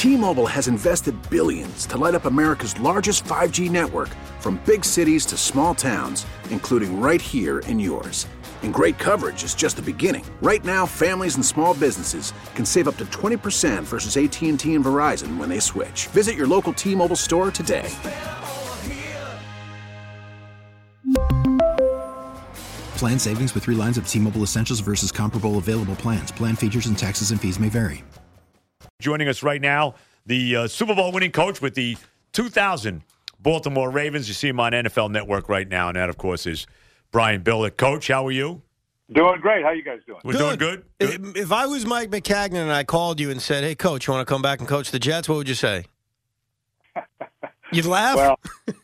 T-Mobile has invested billions to light up America's largest 5G network, from big cities to small towns, including right here in yours. And great coverage is just the beginning. Right now, families and small businesses can save up to 20% versus AT&T and Verizon when they switch. Visit your local T-Mobile store today. Plan savings with 3 lines of T-Mobile Essentials versus comparable available plans. Plan features and taxes and fees may vary. Joining us right now, the Super Bowl winning coach with the 2000 Baltimore Ravens. You see him on NFL Network right now, and that, of course, is Brian Billick. Coach, how are you? Doing great. How you guys doing? We're doing good. If I was Mike Maccagnan and I called you and said, hey, Coach, you want to come back and coach the Jets, what would you say? You'd laugh? Well,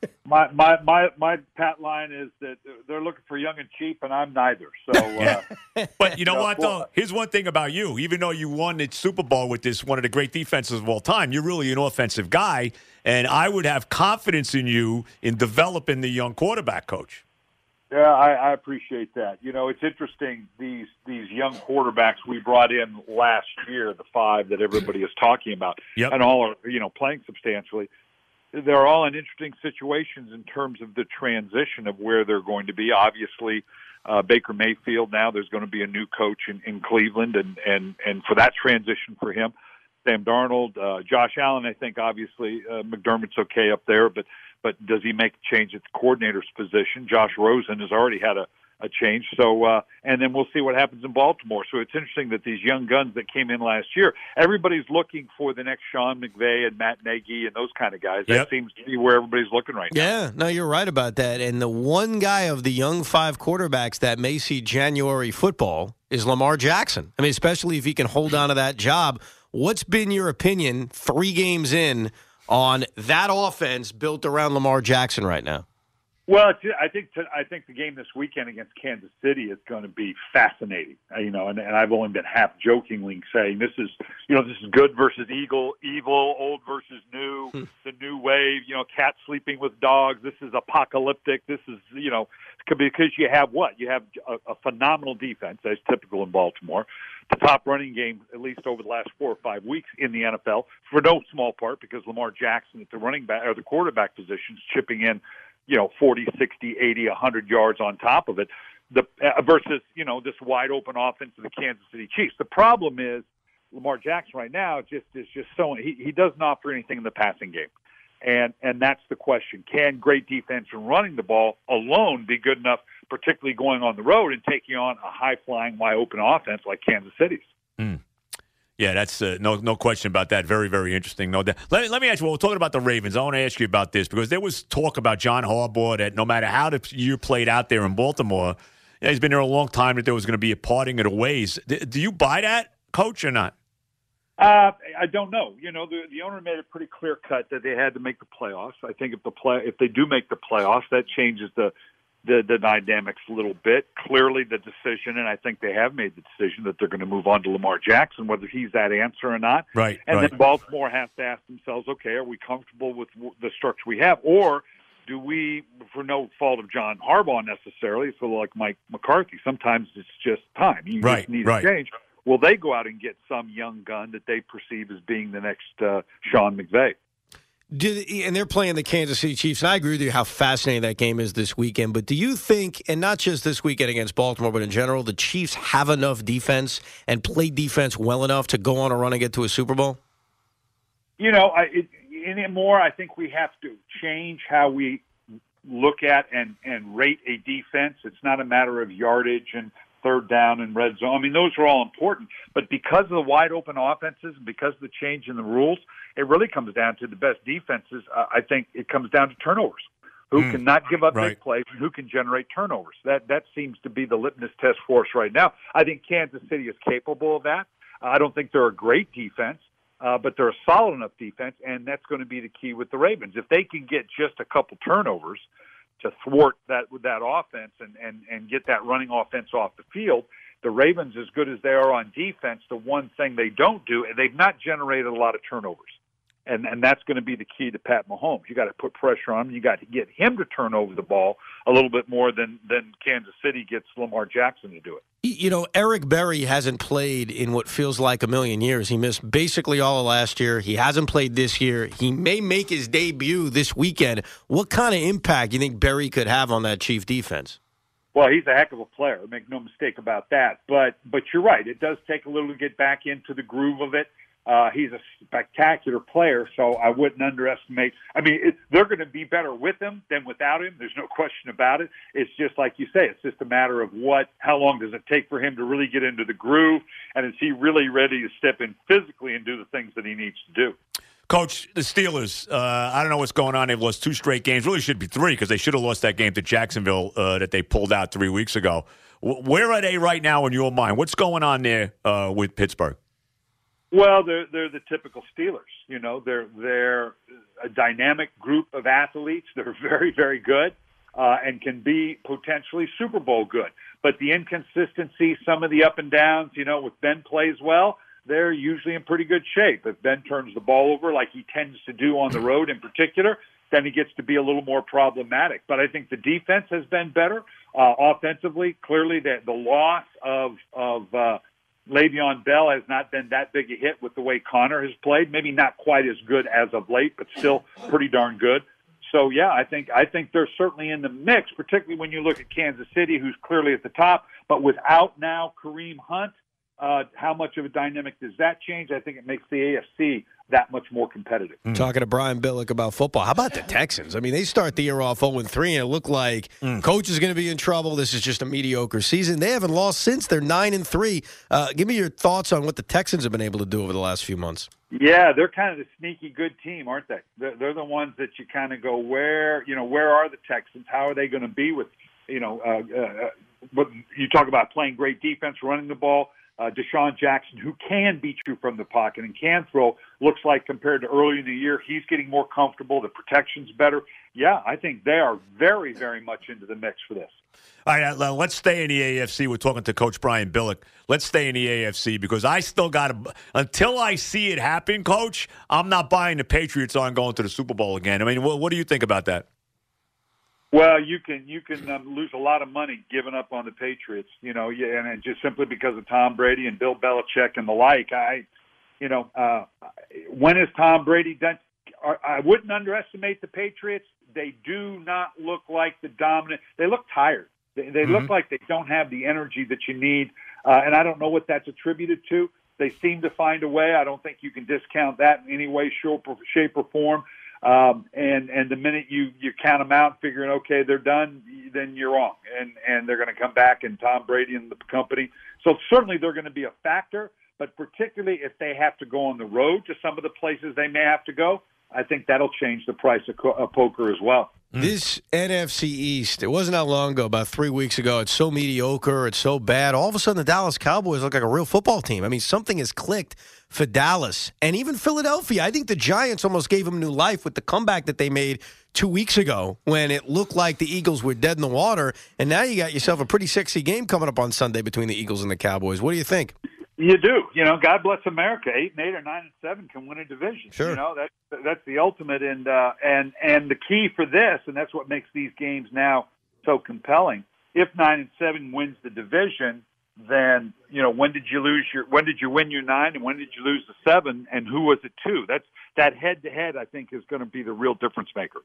my pat line is that they're looking for young and cheap, and I'm neither. So, But you know what, though? Here's one thing about you. Even though you won the Super Bowl with this one of the great defenses of all time, you're really an offensive guy, and I would have confidence in you in developing the young quarterback, Coach. Yeah, I appreciate that. You know, it's interesting, these young quarterbacks we brought in last year, the 5 that everybody is talking about, and all are, playing substantially. They're all in interesting situations in terms of the transition of where they're going to be. Obviously, Baker Mayfield, now there's going to be a new coach in Cleveland, and for that transition for him, Sam Darnold, Josh Allen, I think obviously McDermott's okay up there, but does he make a change at the coordinator's position? Josh Rosen has already had a change. So, and then we'll see what happens in Baltimore. So it's interesting that these young guns that came in last year, everybody's looking for the next Sean McVay and Matt Nagy and those kind of guys. That seems to be where everybody's looking right now. Yeah, no, you're right about that. And the one guy of the young 5 quarterbacks that may see January football is Lamar Jackson. I mean, especially if he can hold on to that job. What's been your opinion 3 games in on that offense built around Lamar Jackson right now? Well, I think the game this weekend against Kansas City is going to be fascinating. And I've only been half jokingly saying this is good versus evil, old versus new, the new wave. Cats sleeping with dogs. This is apocalyptic. This is because you have what? You have a phenomenal defense, as typical in Baltimore. The top running game, at least over the last 4 or 5 weeks in the NFL, for no small part because Lamar Jackson at the running back or the quarterback positions chipping in 40, 60, 80, 100 yards on top of it, versus, this wide open offense of the Kansas City Chiefs. The problem is Lamar Jackson right now is just so he doesn't offer anything in the passing game. And that's the question. Can great defense and running the ball alone be good enough, particularly going on the road and taking on a high-flying, wide-open offense like Kansas City's? Yeah, that's no question about that. Very, very interesting. No, let me ask you, we're talking about the Ravens. I want to ask you about this because there was talk about John Harbaugh that no matter how the year played out there in Baltimore, he's been there a long time, that there was going to be a parting of the ways. Do you buy that, Coach, or not? I don't know. The owner made a pretty clear cut that they had to make the playoffs. I think if they do make the playoffs, that changes the dynamics a little bit. Clearly the decision, and I think they have made the decision that they're going to move on to Lamar Jackson, whether he's that answer or not. Right. And then Baltimore has to ask themselves, okay, are we comfortable with the structure we have? Or do we, for no fault of John Harbaugh necessarily, so like Mike McCarthy, sometimes it's just time. You just need a change. Will they go out and get some young gun that they perceive as being the next Sean McVay? And they're playing the Kansas City Chiefs, and I agree with you how fascinating that game is this weekend. But do you think, and not just this weekend against Baltimore, but in general, the Chiefs have enough defense and play defense well enough to go on a run and get to a Super Bowl? Anymore, I think we have to change how we look at and rate a defense. It's not a matter of yardage and third down and red zone. I mean, those are all important. But because of the wide-open offenses and because of the change in the rules, it really comes down to the best defenses. I think it comes down to turnovers. Who can not give up big plays and who can generate turnovers. That seems to be the litmus test for us right now. I think Kansas City is capable of that. I don't think they're a great defense, but they're a solid enough defense, and that's going to be the key with the Ravens. If they can get just a couple turnovers to thwart that offense and get that running offense off the field, the Ravens, as good as they are on defense, the one thing they don't do, they've not generated a lot of turnovers. And that's going to be the key to Pat Mahomes. You got to put pressure on him. You got to get him to turn over the ball a little bit more than Kansas City gets Lamar Jackson to do it. You know, Eric Berry hasn't played in what feels like a million years. He missed basically all of last year. He hasn't played this year. He may make his debut this weekend. What kind of impact do you think Berry could have on that Chief defense? Well, he's a heck of a player. Make no mistake about that. But you're right. It does take a little to get back into the groove of it. He's a spectacular player, so I wouldn't underestimate. I mean, they're going to be better with him than without him. There's no question about it. It's just like you say. It's just a matter of how long does it take for him to really get into the groove, and is he really ready to step in physically and do the things that he needs to do? Coach, the Steelers, I don't know what's going on. They've lost 2 straight games. Really should be 3 because they should have lost that game to Jacksonville that they pulled out 3 weeks ago. Where are they right now in your mind? What's going on there with Pittsburgh? Well, they're the typical Steelers. You know, they're a dynamic group of athletes. They're very, very good and can be potentially Super Bowl good. But the inconsistency, some of the up and downs, you know, with Ben plays well, they're usually in pretty good shape. If Ben turns the ball over like he tends to do on the road in particular, then he gets to be a little more problematic. But I think the defense has been better offensively. Clearly, the loss of Le'Veon Bell has not been that big a hit with the way Connor has played. Maybe not quite as good as of late, but still pretty darn good. So, yeah, I think they're certainly in the mix, particularly when you look at Kansas City, who's clearly at the top. But without now Kareem Hunt, how much of a dynamic does that change? I think it makes the AFC that much more competitive. Talking to Brian Billick about football. How about the Texans? I mean, they start the year off 0-3, and it looked like coach is going to be in trouble. This is just a mediocre season. They haven't lost since. They're 9-3. Give me your thoughts on what the Texans have been able to do over the last few months. Yeah, they're kind of the sneaky good team, aren't they? They're the ones that you kind of go, where are the Texans? How are they going to be with, what you talk about playing great defense, running the ball. Deshaun Jackson, who can beat you from the pocket and can throw, looks like compared to early in the year, he's getting more comfortable. The protection's better. Yeah, I think they are very, very much into the mix for this. All right, let's stay in the AFC. We're talking to Coach Brian Billick. Let's stay in the AFC because I still got to – until I see it happen, Coach, I'm not buying the Patriots on going to the Super Bowl again. I mean, what do you think about that? Well, you can lose a lot of money giving up on the Patriots, and just simply because of Tom Brady and Bill Belichick and the like. When is Tom Brady done? I wouldn't underestimate the Patriots. They do not look like the dominant. They look tired. They look like they don't have the energy that you need, and I don't know what that's attributed to. They seem to find a way. I don't think you can discount that in any way, shape, or form. And the minute you count them out, figuring, okay, they're done, then you're wrong. And they're going to come back, and Tom Brady and the company. So certainly they're going to be a factor, but particularly if they have to go on the road to some of the places they may have to go, I think that'll change the price of poker as well. This NFC East, it wasn't that long ago, about 3 weeks ago. It's so mediocre. It's so bad. All of a sudden, the Dallas Cowboys look like a real football team. I mean, something has clicked for Dallas and even Philadelphia. I think the Giants almost gave them new life with the comeback that they made 2 weeks ago when it looked like the Eagles were dead in the water. And now you got yourself a pretty sexy game coming up on Sunday between the Eagles and the Cowboys. What do you think? You do. God bless America. 8-8 or 9-7 can win a division. Sure. That's the ultimate. And the key for this, and that's what makes these games now so compelling. If 9-7 wins the division, then when did you win your 9 and when did you lose the 7 and who was it to? That head to head, I think, is going to be the real difference maker.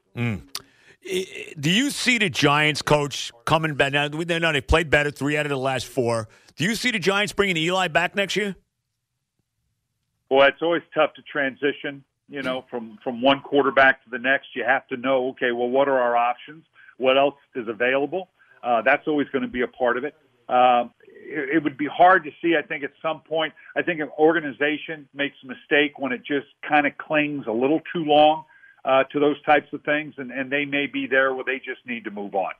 Do you see the Giants, Coach, coming back? Now they played better 3 out of the last 4. Do you see the Giants bringing Eli back next year? Well, it's always tough to transition, from one quarterback to the next. You have to know, okay, well, what are our options? What else is available? That's always going to be a part of it. It would be hard to see, I think, at some point. I think an organization makes a mistake when it just kind of clings a little too long to those types of things, and they may be there where they just need to move on.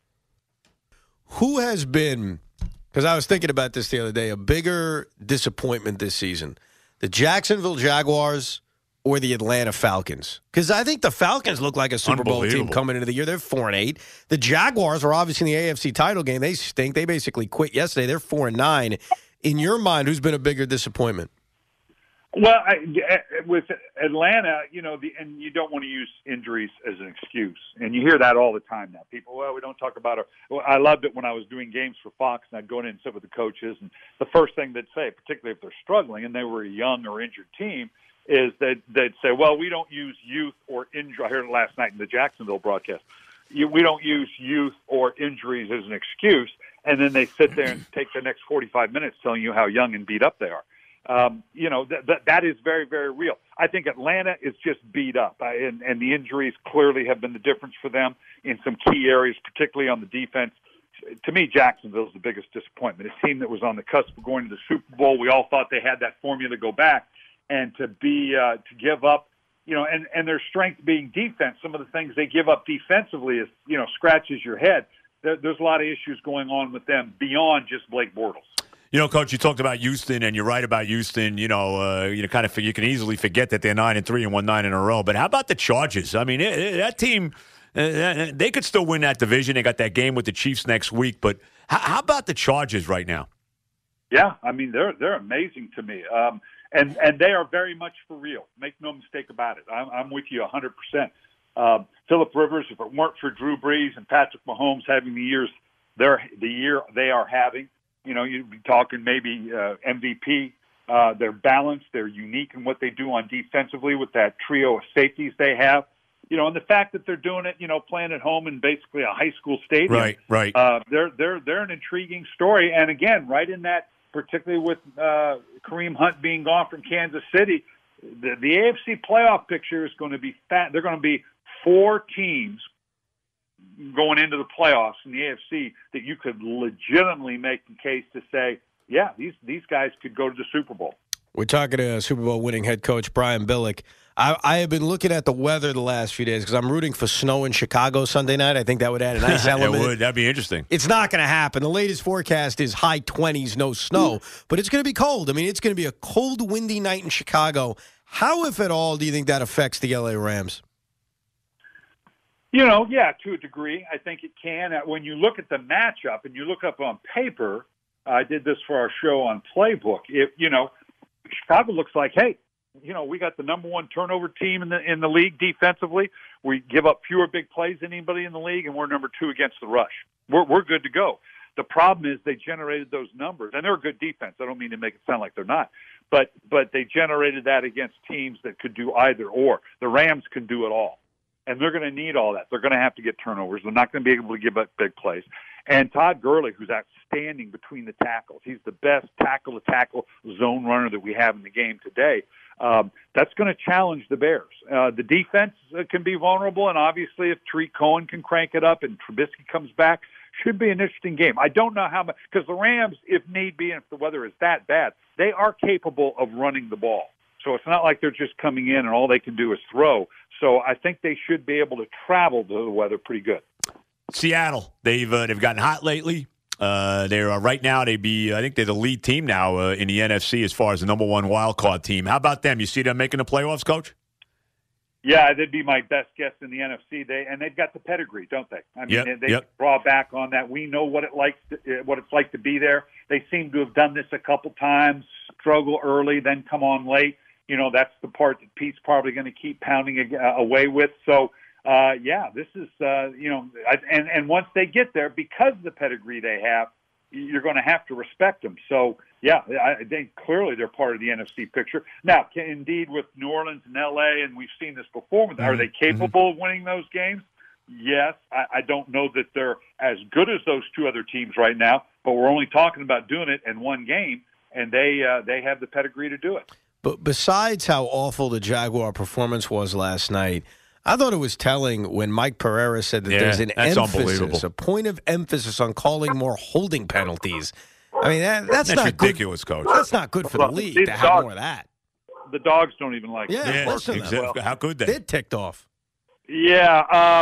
Who has been, because I was thinking about this the other day, a bigger disappointment this season, the Jacksonville Jaguars or the Atlanta Falcons? Because I think the Falcons look like a Super Bowl team coming into the year. They're 4-8. The Jaguars are obviously in the AFC title game. They stink. They basically quit yesterday. They're 4-9. In your mind, who's been a bigger disappointment? Well, with Atlanta, and you don't want to use injuries as an excuse, and you hear that all the time now. People, we don't talk about it. Well, I loved it when I was doing games for Fox, and I'd go in and sit with the coaches, and the first thing they'd say, particularly if they're struggling and they were a young or injured team, is that they'd say, "Well, we don't use youth or injury." I heard it last night in the Jacksonville broadcast. We don't use youth or injuries as an excuse, and then they sit there and take the next 45 minutes telling you how young and beat up they are. That is very, very real. I think Atlanta is just beat up, and the injuries clearly have been the difference for them in some key areas, particularly on the defense. To me, Jacksonville is the biggest disappointment. A team that was on the cusp of going to the Super Bowl. We all thought they had that formula to go back, and to give up, and their strength being defense. Some of the things they give up defensively is, scratches your head. There's a lot of issues going on with them beyond just Blake Bortles. Coach, you talked about Houston, and you're right about Houston. You can easily forget that they're 9-3 and won 9 in a row. But how about the Chargers? I mean, that team, they could still win that division. They got that game with the Chiefs next week. But how about the Chargers right now? Yeah, I mean, they're amazing to me, and they are very much for real. Make no mistake about it. I'm with you 100%. Phillip Rivers, if it weren't for Drew Brees and Patrick Mahomes having the year they are having. You'd be talking maybe MVP. They're balanced. They're unique in what they do on defensively with that trio of safeties they have. And the fact that they're doing it, playing at home in basically a high school stadium. Right. They're an intriguing story. And again, right in that, particularly with Kareem Hunt being gone from Kansas City, the AFC playoff picture is going to be fat. They're going to be 4 teams going into the playoffs in the AFC that you could legitimately make the case to say, yeah, these guys could go to the Super Bowl. We're talking to Super Bowl winning head coach Brian Billick. I have been looking at the weather the last few days because I'm rooting for snow in Chicago Sunday night. I think that would add a nice element. It would. That'd be interesting. It's not going to happen. The latest forecast is high 20s, no snow, but it's going to be cold. I mean, it's going to be a cold, windy night in Chicago. How, if at all, do you think that affects the L.A. Rams? Yeah, to a degree, I think it can. When you look at the matchup and you look up on paper, I did this for our show on Playbook. Chicago looks like, hey, we got the number 1 turnover team in the league defensively. We give up fewer big plays than anybody in the league, and we're number 2 against the rush. We're good to go. The problem is they generated those numbers, and they're a good defense. I don't mean to make it sound like they're not, but they generated that against teams that could do either or. The Rams can do it all. And they're going to need all that. They're going to have to get turnovers. They're not going to be able to give up big plays. And Todd Gurley, who's outstanding between the tackles, he's the best tackle-to-tackle zone runner that we have in the game today. That's going to challenge the Bears. The defense can be vulnerable, and obviously if Tariq Cohen can crank it up and Trubisky comes back, should be an interesting game. I don't know how much, because the Rams, if need be, and if the weather is that bad, they are capable of running the ball. So it's not like they're just coming in and all they can do is throw. So I think they should be able to travel to the weather pretty good. Seattle, they've gotten hot lately. They're right now. I think they're the lead team now in the NFC as far as the number 1 wild card team. How about them? You see them making the playoffs, Coach? Yeah, they'd be my best guess in the NFC. They've got the pedigree, don't they? I mean, they draw back on that. We know what it's like to be there. They seem to have done this a couple times. Struggle early, then come on late. That's the part that Pete's probably going to keep pounding away with. So, this is, and once they get there, because of the pedigree they have, you're going to have to respect them. So, yeah, I think clearly they're part of the NFC picture. Now, indeed, with New Orleans and L.A., and we've seen this before, are they capable of winning those games? Yes. I don't know that they're as good as those 2 other teams right now, but we're only talking about doing it in 1 game, and they have the pedigree to do it. But besides how awful the Jaguar performance was last night, I thought it was telling when Mike Pereira said that there's an emphasis, a point of emphasis on calling more holding penalties. I mean, that's not ridiculous, good. Coach. That's not good for the league to have more of that. The dogs don't even like it. Yeah, listen to them. How could they? They're ticked off. Yeah,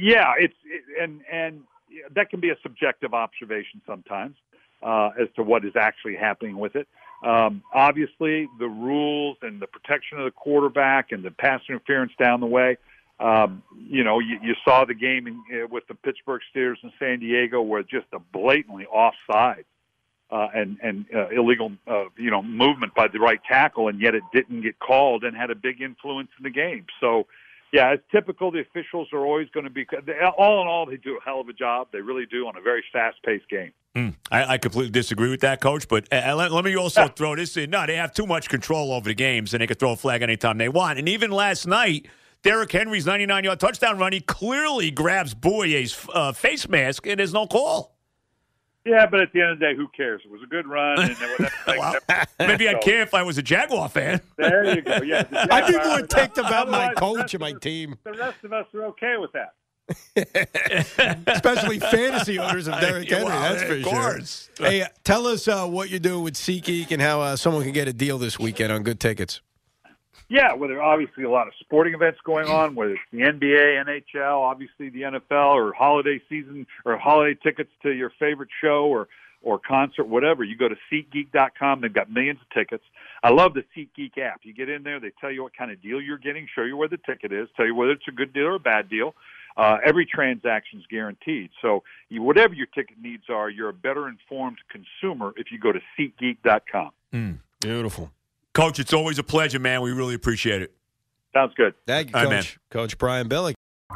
and that can be a subjective observation sometimes as to what is actually happening with it. Obviously, the rules and the protection of the quarterback and the pass interference down the way. You saw the game with the Pittsburgh Steelers in San Diego where just a blatantly offside. illegal movement by the right tackle, and yet it didn't get called and had a big influence in the game. So, yeah, it's typical. The officials are always going to be all in all. They do a hell of a job. They really do on a very fast-paced game. I completely disagree with that, Coach. But let me also throw this in. No, they have too much control over the games, and they can throw a flag anytime they want. And even last night, Derrick Henry's 99-yard touchdown run, he clearly grabs Boye's face mask, and there's no call. Yeah, but at the end of the day, who cares? It was a good run. And well, maybe I'd care if I was a Jaguar fan. There you go. Yeah, I think it would take about my coach and my team. The rest of us are okay with that. Especially fantasy owners of Derrick Henry, that's for sure. Hey, tell us what you're doing with SeatGeek and how someone can get a deal this weekend on good tickets. Yeah, well, there are obviously a lot of sporting events going on, whether it's the NBA, NHL, obviously the NFL, or holiday season, or holiday tickets to your favorite show or concert, whatever. You go to SeatGeek.com. They've got millions of tickets. I love the SeatGeek app. You get in there, they tell you what kind of deal you're getting, show you where the ticket is, tell you whether it's a good deal or a bad deal. Every transaction is guaranteed. So whatever your ticket needs are, you're a better informed consumer if you go to SeatGeek.com. Beautiful. Coach, it's always a pleasure, man. We really appreciate it. Sounds good. Thank you, Coach. All right, man. Coach Brian Billick.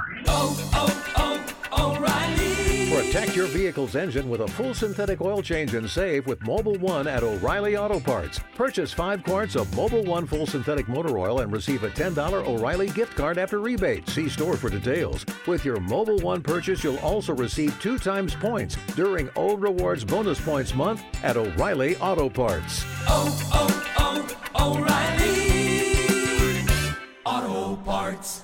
O'Reilly. Protect your vehicle's engine with a full synthetic oil change and save with Mobil 1 at O'Reilly Auto Parts. Purchase 5 quarts of Mobil 1 full synthetic motor oil and receive a $10 O'Reilly gift card after rebate. See store for details. With your Mobil 1 purchase, you'll also receive 2 times points during O Rewards Bonus Points Month at O'Reilly Auto Parts. O'Reilly Auto Parts.